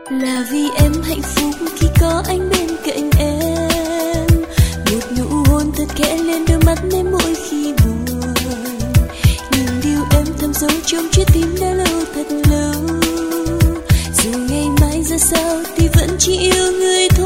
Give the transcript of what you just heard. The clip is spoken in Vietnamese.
Là vì em hạnh phúc khi có anh bên cạnh em. Một nụ hôn thật khẽ lên đôi mắt em mỗi khi buồn. Những điều em thầm giấu trong trái tim đã lâu thật lâu. Dù ngày mai ra sao thì vẫn chỉ yêu người